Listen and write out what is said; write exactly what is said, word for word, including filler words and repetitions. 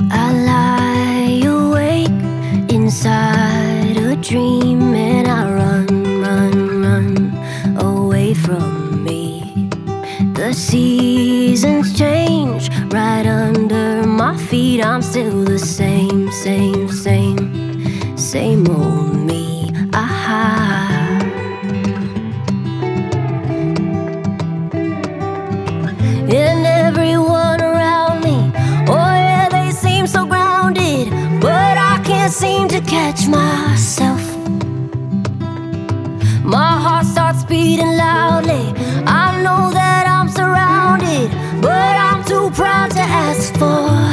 I lie awake inside a dream, and I run, run, run away from me. The seasons change right under my feet. I'm still the same, same, same, same old me. Aha. And everyone around me, oh yeah, they seem so grounded, but I can't seem to catch myself. My heart starts beating loudly. I know that I'm surrounded, but I'm too proud to ask for